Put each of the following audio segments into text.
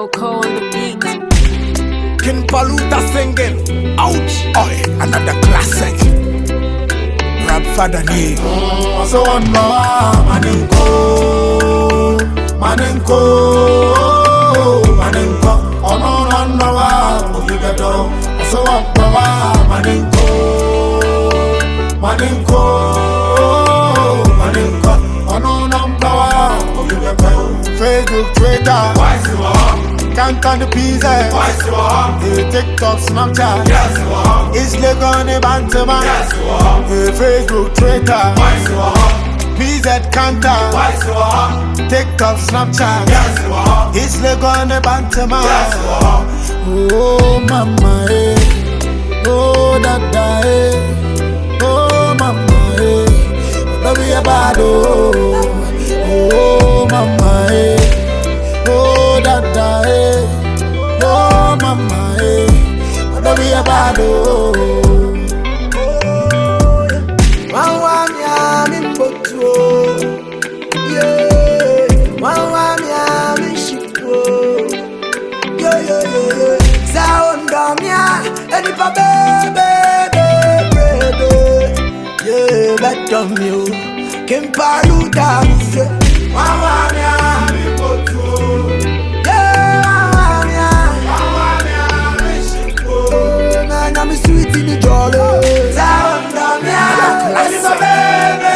Elko on the beat. King Paluta singing. Ouch! Oi, another classic. Rap father name. So on Maninko, Maninko, Maninko. Oh no, you get down. So on Maninko, Maninko, Maninko. Oh no, you get down. Facebook, Twitter, Why you are? can't on the pizza. Why you are? TikTok, Snapchat. Yes you are. It's Legon Bantama. Yes you are. Facebook, Twitter, Why you are? PZ Kanta, Why you are? TikTok, Snapchat. Yes you are. It's Legon Bantama. Yes you are. Oh mama, oh dada, oh mama, love you bad, oh mama, oh dada, oh mama, love you bad, Mama mi mboto. Yeah. Mama mi shipo. Yeah. Sound mia, any pa baby. Yeah, better me. King Paluta say. Mama mi mboto. Yeah, Mama mi shiko. man, I'm sweet in the jolly. Sound any pa baby.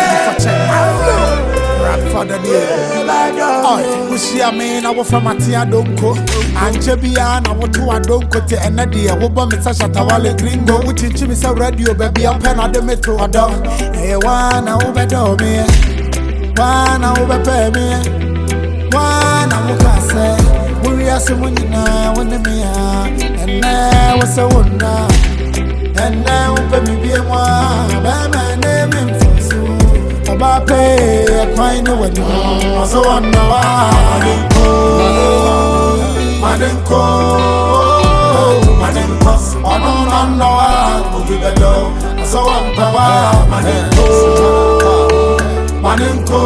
rap father name. Oh, Bushi, I mean, I was from Atia Donko. And Jebian, I want to Adonko to Enadia, Wobam, Sasha Tawale Gringo, which in Chimney radio, baby, I'm pen at the metro. Hey, one, I overdo me. One, I overpay me. One, I will pass. We are someone when the me and now was a wonder. And now, baby, be a one, my name in Fosu. About pay a coin over you. So on the Maninko, oh no, you get low. So on the Maninko,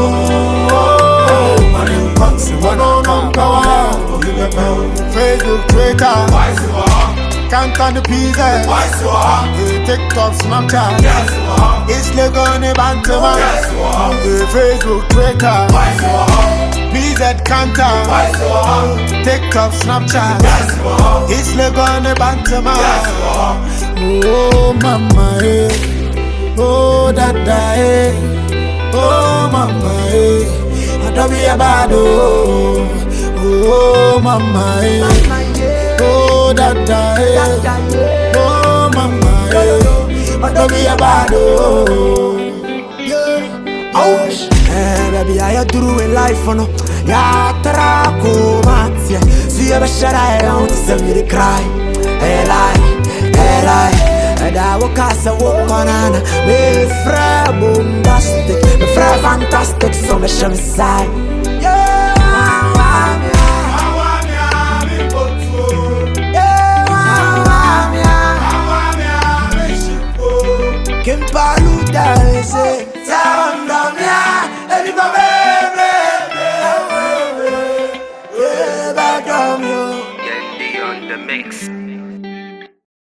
oh no, you get low. Facebook, Twitter, Why you are? can't on the pizza. Why you are? TikTok, Snapchat. Yes you are. It's Legon Bantama. Yes you are. Facebook, Twitter, Why you are? PZ Kanta, Why you are? TikTok, Snapchat. Yes you are. It's Legon Bantama. Yes you are. Oh mama, oh dada, oh mama, I don't be a bad oh mama, oh dada, oh mama, I don't be a bad Ouch. Baby, I do in life, no. Ya trako matia. See you shut I don't send me to cry. Hey lie. And I walk as a woman, me fra bombastic, me fra fantastic, so me shy.